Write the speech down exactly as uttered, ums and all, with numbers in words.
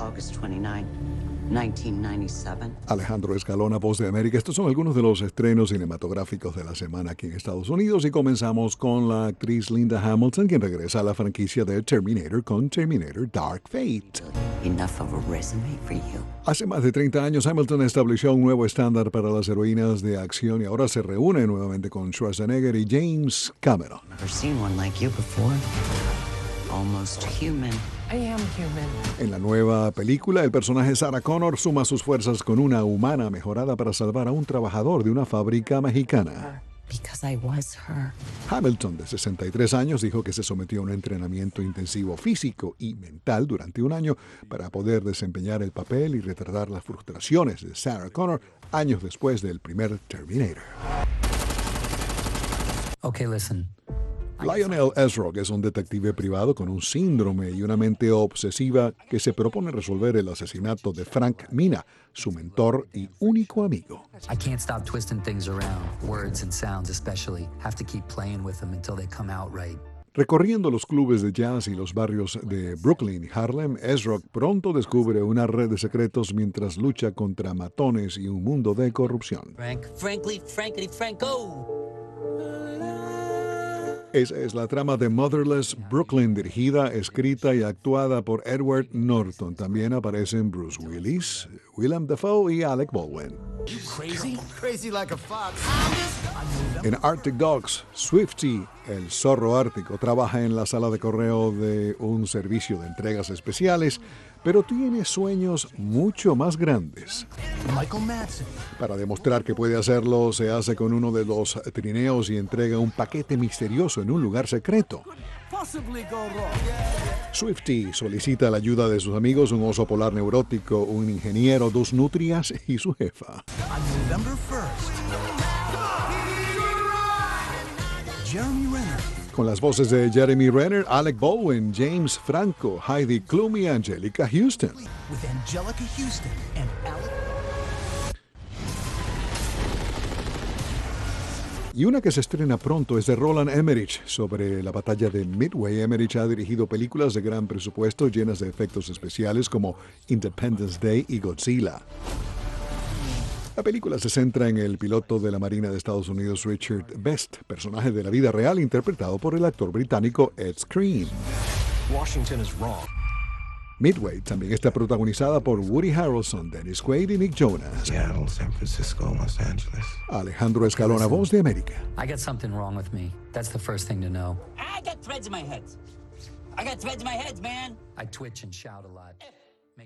August twenty-ninth, nineteen ninety-seven. Alejandro Escalona, Voz de América. Estos son algunos de los estrenos cinematográficos de la semana aquí en Estados Unidos y comenzamos con la actriz Linda Hamilton, quien regresa a la franquicia de Terminator con Terminator Dark Fate. Enough of a resume for you. Hace más de treinta años, Hamilton estableció un nuevo estándar para las heroínas de acción y ahora se reúne nuevamente con Schwarzenegger y James Cameron. Never seen one like you before. Almost human. I am human. En la nueva película, el personaje Sarah Connor suma sus fuerzas con una humana mejorada para salvar a un trabajador de una fábrica mexicana. Because I was her. Hamilton, de sesenta y tres años, dijo que se sometió a un entrenamiento intensivo físico y mental durante un año para poder desempeñar el papel y retratar las frustraciones de Sarah Connor años después del primer Terminator. Okay, listen. Lionel Ezrog es un detective privado con un síndrome y una mente obsesiva que se propone resolver el asesinato de Frank Mina, su mentor y único amigo. I can't stop twisting things around, words and sounds especially. Have to keep playing with them until they come out right. Recorriendo los clubes de jazz y los barrios de Brooklyn y Harlem, Ezrog pronto descubre una red de secretos mientras lucha contra matones y un mundo de corrupción. Frank, frankly, frankly, Franco. Esa es la trama de Motherless Brooklyn, dirigida, escrita y actuada por Edward Norton. También aparecen Bruce Willis, Willem Dafoe y Alec Baldwin. Crazy? Crazy like a fox. En Arctic Dogs, Swifty, el zorro ártico, trabaja en la sala de correo de un servicio de entregas especiales, pero tiene sueños mucho más grandes. Michael Madsen. Para demostrar que puede hacerlo, se hace con uno de los trineos y entrega un paquete misterioso en un lugar secreto. Possibly go wrong. Swifty solicita la ayuda de sus amigos, un oso polar neurótico, un ingeniero, dos nutrias y su jefa. On November first. Jeremy Renner. Con las voces de Jeremy Renner, Alec Baldwin, James Franco, Heidi Klum y Angelica Houston. With Angelica Houston and Alec. Y una que se estrena pronto es de Roland Emmerich, sobre la batalla de Midway. Emmerich ha dirigido películas de gran presupuesto llenas de efectos especiales como Independence Day y Godzilla. La película se centra en el piloto de la Marina de Estados Unidos Richard Best, personaje de la vida real interpretado por el actor británico Ed Skrein. Washington is wrong. Midway también está protagonizada por Woody Harrelson, Dennis Quaid y Nick Jonas. Seattle, San Francisco, Los Angeles. Alejandro Escalona, Voz de América. I got something wrong with me. That's the first thing to know. I got threads in my head. I got threads in my head, man. I twitch and shout a lot.